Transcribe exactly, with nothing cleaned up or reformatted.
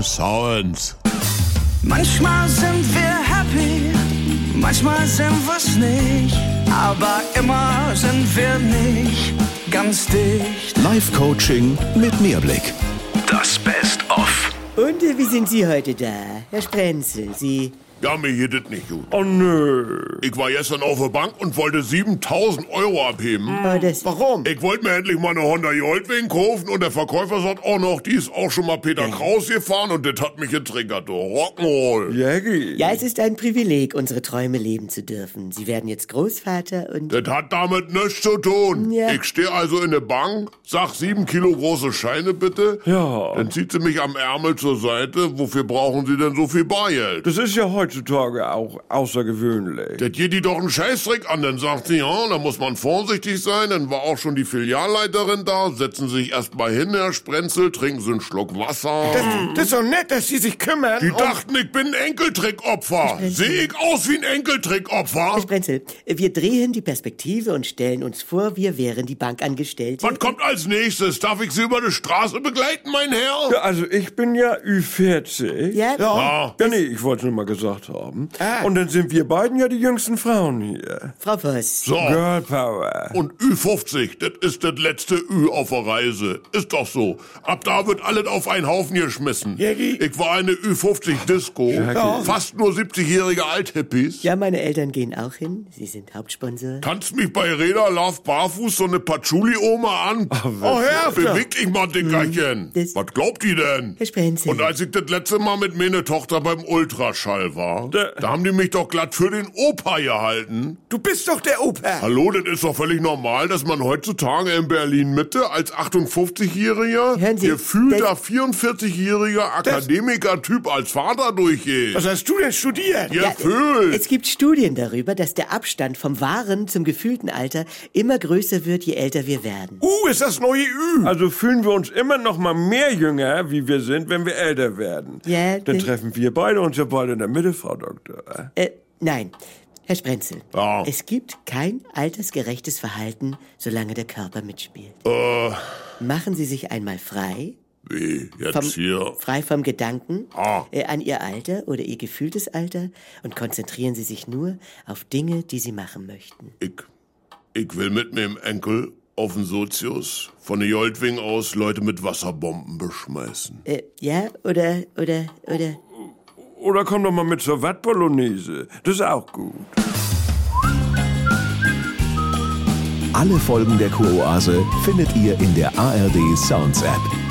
Sounds. Manchmal sind wir happy, manchmal sind wir's nicht, aber immer sind wir nicht ganz dicht. Live-Coaching mit Mehrblick. Das Best-of. Und äh, wie sind Sie heute da, Herr Sprenzel? Sie... Ja, mir geht das nicht gut. Oh nö. Ich war gestern auf der Bank und wollte siebentausend Euro abheben. Oh, das... Warum? Ich wollte mir endlich mal eine Honda Goldwing kaufen und der Verkäufer sagt auch noch, die ist auch schon mal Peter Kraus gefahren und das hat mich getriggert, du Rock'n'Roll. Jägi. Ja, es ist ein Privileg, unsere Träume leben zu dürfen. Sie werden jetzt Großvater und... Das hat damit nichts zu tun. Ja. Ich stehe also in der Bank, sag sieben Kilo große Scheine bitte. Ja. Dann zieht sie mich am Ärmel zur Seite. Wofür brauchen Sie denn so viel Bargeld? Das ist ja heutzutage auch außergewöhnlich. Das geht die doch einen Scheißdreck an. Dann sagt sie, ja, da muss man vorsichtig sein. Dann war auch schon die Filialleiterin da. Setzen Sie sich erst mal hin, Herr Sprenzel, trinken Sie einen Schluck Wasser. Das, das ist doch nett, dass Sie sich kümmern. Die und- dachten, ich bin ein Enkeltrickopfer. Sehe ich aus wie ein Enkeltrickopfer? Herr Sprenzel, wir drehen die Perspektive und stellen uns vor, wir wären die Bankangestellte. Was kommt als nächstes? Darf ich Sie über die Straße begleiten, mein Herr? Ja, also ich bin ja Ü vierzig. Ja? Ja. Ja, nee, ich wollte es nur mal gesagt haben. Ah. Und dann sind wir beiden ja die jüngsten Frauen hier. Frau Voss. So. Girl Power. Und Ü fünfzig, das ist das letzte Ü auf der Reise. Ist doch so. Ab da wird alles auf einen Haufen geschmissen. Jägi. Ich war eine Ü fünfzig Disco. Ja. Fast nur siebzigjährige Althippies. Ja, meine Eltern gehen auch hin. Sie sind Hauptsponsor. Tanzt mich bei Reda Love barfuß so eine Patchouli-Oma an. Oh, hör auf. Beweg dich mal, Dickerchen. Das- Was glaubt die denn? Herr Sprenzel. Und als ich das letzte Mal mit meiner Tochter beim Ultraschall war, Da- da haben die mich doch glatt für den Opa gehalten. Du bist doch der Opa. Hallo, das ist doch völlig normal, dass man heutzutage in Berlin-Mitte als achtundfünfzigjähriger, Hören Sie, gefühlter das- vierundvierzigjähriger Akademiker-Typ als Vater durchgeht. Was hast du denn studiert? Gefühlt. Es gibt Studien darüber, dass der Abstand vom wahren zum gefühlten Alter immer größer wird, je älter wir werden. Uh, ist das neue Ü. Also fühlen wir uns immer noch mal mehr jünger, wie wir sind, wenn wir älter werden. Ja, Dann das- treffen wir beide uns ja beide in der Mitte, Frau Doktor. Äh, nein. Herr Sprenzel, Ja. es gibt kein altersgerechtes Verhalten, solange der Körper mitspielt. Äh, Machen Sie sich einmal frei, wie, jetzt vom, hier? frei vom Gedanken Ah. äh, an Ihr Alter oder Ihr gefühltes Alter und konzentrieren Sie sich nur auf Dinge, die Sie machen möchten. Ich, ich will mit meinem Enkel auf den Sozius von der Goldwing aus Leute mit Wasserbomben beschmeißen. Äh, ja, oder, oder, oder... Oder komm doch mal mit zur Wattbolognese. Das ist auch gut. Alle Folgen der Kuroase findet ihr in der A R D Sounds App.